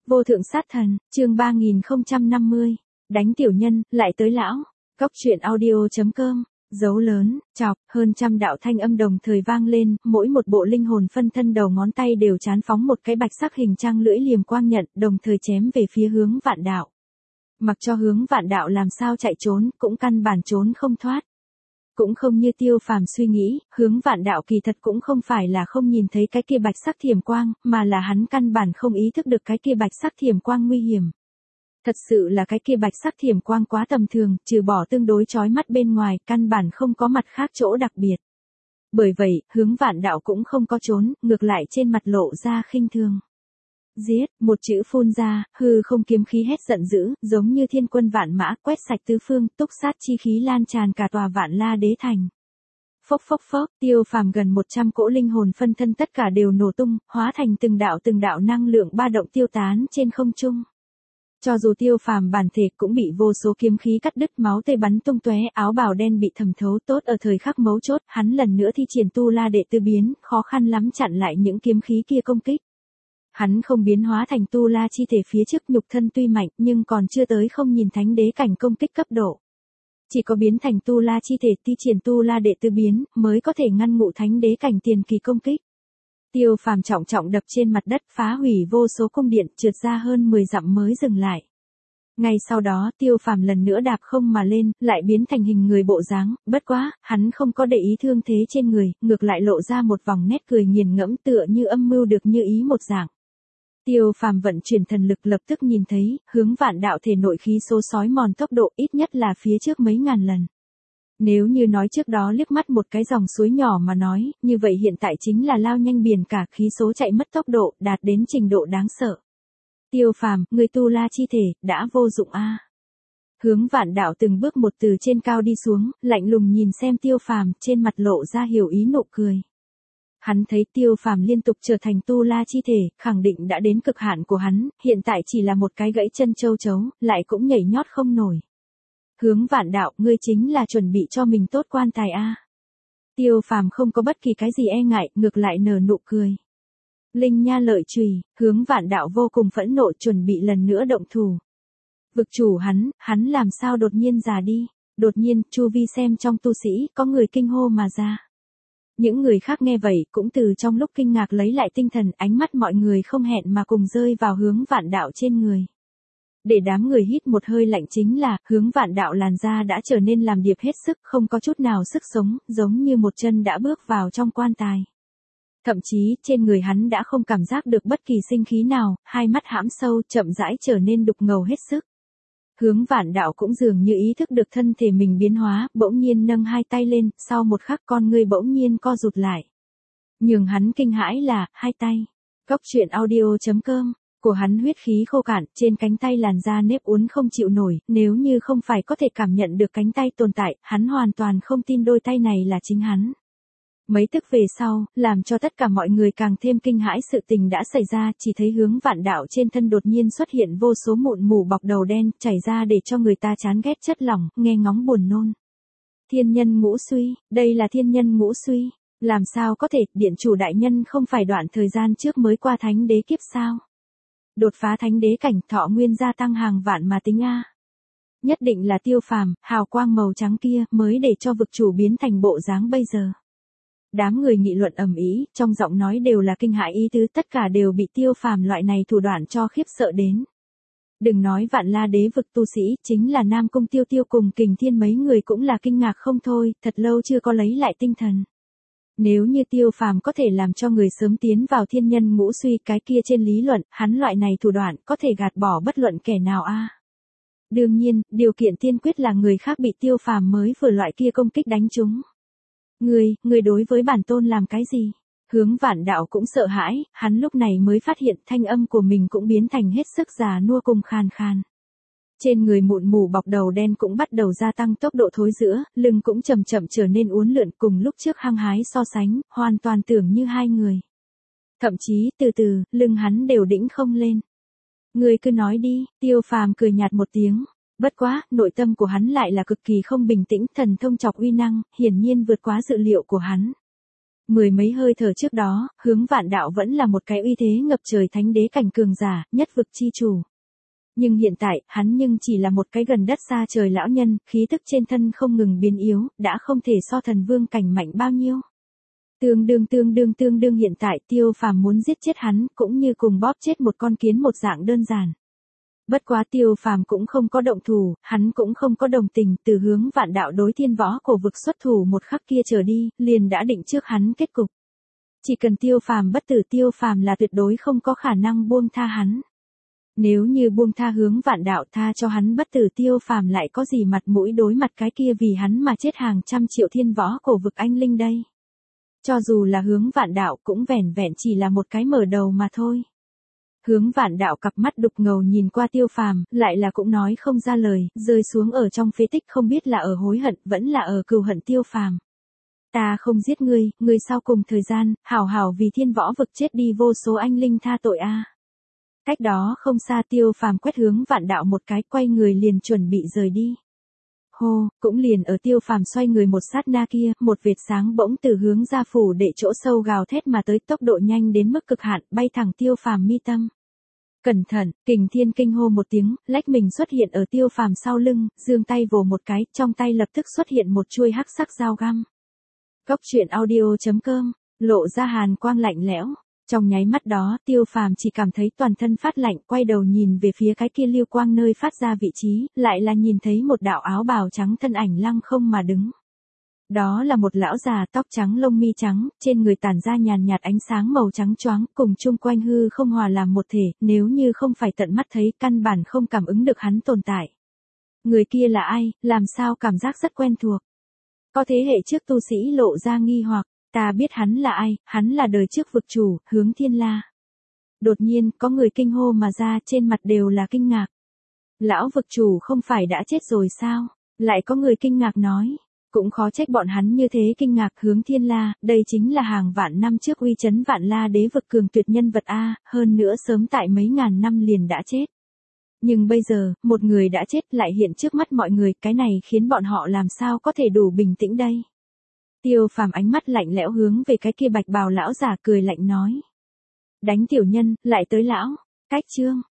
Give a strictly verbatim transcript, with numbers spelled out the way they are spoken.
Vô thượng sát thần, chương ba nghìn không trăm năm mươi. Đánh tiểu nhân, lại tới lão. Cóc truyện audio.com. Dấu lớn, chọc, hơn trăm đạo thanh âm đồng thời vang lên, mỗi một bộ linh hồn phân thân đầu ngón tay đều chán phóng một cái bạch sắc hình trăng lưỡi liềm quang nhận, đồng thời chém về phía Hướng Vạn Đạo. Mặc cho Hướng Vạn Đạo làm sao chạy trốn, cũng căn bản trốn không thoát. Cũng không như Tiêu Phàm suy nghĩ, Hướng Vạn Đạo kỳ thật cũng không phải là không nhìn thấy cái kia bạch sắc thiểm quang, mà là hắn căn bản không ý thức được cái kia bạch sắc thiểm quang nguy hiểm. Thật sự là cái kia bạch sắc thiểm quang quá tầm thường, trừ bỏ tương đối chói mắt bên ngoài, căn bản không có mặt khác chỗ đặc biệt. Bởi vậy, Hướng Vạn Đạo cũng không có trốn, ngược lại trên mặt lộ ra khinh thường. Giết, một chữ phun ra, hư không kiếm khí hét giận dữ, giống như thiên quân vạn mã, quét sạch tứ phương, túc sát chi khí lan tràn cả tòa Vạn La Đế Thành. Phốc phốc phốc, Tiêu Phàm gần một trăm cỗ linh hồn phân thân tất cả đều nổ tung, hóa thành từng đạo từng đạo năng lượng ba động tiêu tán trên không trung. Cho dù Tiêu Phàm bản thể cũng bị vô số kiếm khí cắt đứt, máu tươi bắn tung tóe, áo bào đen bị thẩm thấu, tốt ở thời khắc mấu chốt, hắn lần nữa thi triển Tu La Đệ Tư biến, khó khăn lắm chặn lại những kiếm khí kia công kích. Hắn không biến hóa thành Tu La chi thể phía trước, nhục thân tuy mạnh nhưng còn chưa tới không nhìn thánh đế cảnh công kích cấp độ. Chỉ có biến thành Tu La chi thể, thi triển Tu La Đệ Tư biến, mới có thể ngăn ngụ thánh đế cảnh tiền kỳ công kích. Tiêu Phàm trọng trọng đập trên mặt đất, phá hủy vô số cung điện, trượt ra hơn mười dặm mới dừng lại. Ngay sau đó, Tiêu Phàm lần nữa đạp không mà lên, lại biến thành hình người bộ dáng, bất quá, hắn không có để ý thương thế trên người, ngược lại lộ ra một vòng nét cười nghiền ngẫm, tựa như âm mưu được như ý một dạng. Tiêu Phàm vận chuyển thần lực, lập tức nhìn thấy, Hướng Vạn Đạo thể nội khí số sói mòn tốc độ ít nhất là phía trước mấy ngàn lần. Nếu như nói trước đó liếc mắt một cái dòng suối nhỏ mà nói, như vậy hiện tại chính là lao nhanh biển cả, khí số chạy mất tốc độ, đạt đến trình độ đáng sợ. Tiêu Phàm, người Tu La chi thể, đã vô dụng a. À. Hướng Vạn Đạo từng bước một từ trên cao đi xuống, lạnh lùng nhìn xem Tiêu Phàm, trên mặt lộ ra hiểu ý nụ cười. Hắn thấy Tiêu Phàm liên tục trở thành Tu La chi thể, khẳng định đã đến cực hạn của hắn, hiện tại chỉ là một cái gãy chân châu chấu, lại cũng nhảy nhót không nổi. Hướng Vạn Đạo, ngươi chính là chuẩn bị cho mình tốt quan tài a. À. Tiêu Phàm không có bất kỳ cái gì e ngại, ngược lại nở nụ cười. Linh nha lợi chùy, Hướng Vạn Đạo vô cùng phẫn nộ, chuẩn bị lần nữa động thủ. Vực chủ hắn, hắn làm sao đột nhiên già đi? Đột nhiên, chu vi xem trong tu sĩ, có người kinh hô mà ra. Những người khác nghe vậy, cũng từ trong lúc kinh ngạc lấy lại tinh thần, ánh mắt mọi người không hẹn mà cùng rơi vào Hướng Vạn Đạo trên người. Để đám người hít một hơi lạnh chính là, Hướng Vạn Đạo làn da đã trở nên làm điệp hết sức, không có chút nào sức sống, giống như một chân đã bước vào trong quan tài. Thậm chí, trên người hắn đã không cảm giác được bất kỳ sinh khí nào, hai mắt hãm sâu, chậm rãi trở nên đục ngầu hết sức. Hướng Vạn Đạo cũng dường như ý thức được thân thể mình biến hóa, bỗng nhiên nâng hai tay lên, sau một khắc con ngươi bỗng nhiên co rụt lại. Nhường hắn kinh hãi là, hai tay. Cóc truyện audio.com. Của hắn huyết khí khô cạn, trên cánh tay làn da nếp uốn không chịu nổi, nếu như không phải có thể cảm nhận được cánh tay tồn tại, hắn hoàn toàn không tin đôi tay này là chính hắn. Mấy tức về sau, làm cho tất cả mọi người càng thêm kinh hãi, sự tình đã xảy ra, chỉ thấy Hướng Vạn Đạo trên thân đột nhiên xuất hiện vô số mụn mủ bọc đầu đen, chảy ra để cho người ta chán ghét chất lỏng, nghe ngóng buồn nôn. Thiên nhân ngũ suy, đây là thiên nhân ngũ suy, làm sao có thể, điện chủ đại nhân không phải đoạn thời gian trước mới qua thánh đế kiếp sao? Đột phá thánh đế cảnh, thọ nguyên gia tăng hàng vạn mà tính a. Nhất định là Tiêu Phàm, hào quang màu trắng kia mới để cho vực chủ biến thành bộ dáng bây giờ. Đám người nghị luận ầm ĩ, trong giọng nói đều là kinh hãi ý tứ, tất cả đều bị Tiêu Phàm loại này thủ đoạn cho khiếp sợ đến. Đừng nói Vạn La Đế vực tu sĩ, chính là Nam Cung Tiêu Tiêu cùng Kình Thiên mấy người cũng là kinh ngạc không thôi, thật lâu chưa có lấy lại tinh thần. Nếu như Tiêu Phàm có thể làm cho người sớm tiến vào thiên nhân ngũ suy, cái kia trên lý luận, hắn loại này thủ đoạn có thể gạt bỏ bất luận kẻ nào a. À. Đương nhiên, điều kiện tiên quyết là người khác bị Tiêu Phàm mới vừa loại kia công kích đánh trúng. Ngươi, ngươi đối với bản tôn làm cái gì? Hướng Vạn Đạo cũng sợ hãi, hắn lúc này mới phát hiện thanh âm của mình cũng biến thành hết sức già nua cùng khàn khàn. Trên người mụn mủ bọc đầu đen cũng bắt đầu gia tăng tốc độ thối rữa, lưng cũng chậm chậm trở nên uốn lượn, cùng lúc trước hăng hái so sánh, hoàn toàn tưởng như hai người. Thậm chí, từ từ, lưng hắn đều đĩnh không lên. Ngươi cứ nói đi, Tiêu Phàm cười nhạt một tiếng. Bất quá, nội tâm của hắn lại là cực kỳ không bình tĩnh, thần thông chọc uy năng, hiển nhiên vượt quá dự liệu của hắn. Mười mấy hơi thở trước đó, Hướng Vạn Đạo vẫn là một cái uy thế ngập trời thánh đế cảnh cường giả, nhất vực chi chủ. Nhưng hiện tại, hắn nhưng chỉ là một cái gần đất xa trời lão nhân, khí tức trên thân không ngừng biến yếu, đã không thể so thần vương cảnh mạnh bao nhiêu. Tương đương tương đương tương đương hiện tại Tiêu Phàm muốn giết chết hắn, cũng như cùng bóp chết một con kiến một dạng đơn giản. Bất quá Tiêu Phàm cũng không có động thủ, hắn cũng không có đồng tình, từ Hướng Vạn Đạo đối thiên võ cổ vực xuất thủ một khắc kia trở đi, liền đã định trước hắn kết cục. Chỉ cần Tiêu Phàm bất tử, Tiêu Phàm là tuyệt đối không có khả năng buông tha hắn. Nếu như buông tha Hướng Vạn Đạo, tha cho hắn bất tử, Tiêu Phàm lại có gì mặt mũi đối mặt cái kia vì hắn mà chết hàng trăm triệu thiên võ cổ vực anh linh đây. Cho dù là Hướng Vạn Đạo cũng vẻn vẹn chỉ là một cái mở đầu mà thôi. Hướng Vạn Đạo cặp mắt đục ngầu nhìn qua Tiêu Phàm, lại là cũng nói không ra lời, rơi xuống ở trong phế tích, không biết là ở hối hận, vẫn là ở cừu hận Tiêu Phàm. Ta không giết ngươi, ngươi sau cùng thời gian, hảo hảo vì thiên võ vực chết đi vô số anh linh tha tội a. Cách đó không xa Tiêu Phàm quét Hướng Vạn Đạo một cái, quay người liền chuẩn bị rời đi. Hô, cũng liền ở Tiêu Phàm xoay người một sát na kia, một vệt sáng bỗng từ hướng ra phủ để chỗ sâu gào thét mà tới, tốc độ nhanh đến mức cực hạn, bay thẳng Tiêu Phàm mi tâm. Cẩn thận, Kình Thiên kinh hô một tiếng, lách mình xuất hiện ở Tiêu Phàm sau lưng, giương tay vồ một cái, trong tay lập tức xuất hiện một chuôi hắc sắc dao găm. Góc truyện audio chấm com, lộ ra hàn quang lạnh lẽo. Trong nháy mắt đó, Tiêu Phàm chỉ cảm thấy toàn thân phát lạnh, quay đầu nhìn về phía cái kia lưu quang nơi phát ra vị trí, lại là nhìn thấy một đạo áo bào trắng thân ảnh lăng không mà đứng. Đó là một lão già tóc trắng lông mi trắng, trên người tản ra nhàn nhạt ánh sáng màu trắng choáng, cùng chung quanh hư không hòa làm một thể, nếu như không phải tận mắt thấy, căn bản không cảm ứng được hắn tồn tại. Người kia là ai, làm sao cảm giác rất quen thuộc. Có thế hệ trước tu sĩ lộ ra nghi hoặc, ta biết hắn là ai, hắn là đời trước vực chủ, Hướng Thiên La. Đột nhiên, có người kinh hô mà ra, trên mặt đều là kinh ngạc. Lão vực chủ không phải đã chết rồi sao? Lại có người kinh ngạc nói. Cũng khó trách bọn hắn như thế kinh ngạc, Hướng Thiên La, đây chính là hàng vạn năm trước uy chấn vạn la đế vực cường tuyệt nhân vật A, hơn nữa sớm tại mấy ngàn năm liền đã chết. Nhưng bây giờ, một người đã chết lại hiện trước mắt mọi người, cái này khiến bọn họ làm sao có thể đủ bình tĩnh đây. Tiêu Phàm ánh mắt lạnh lẽo hướng về cái kia bạch bào lão giả cười lạnh nói. Đánh tiểu nhân, lại tới lão, cách chương.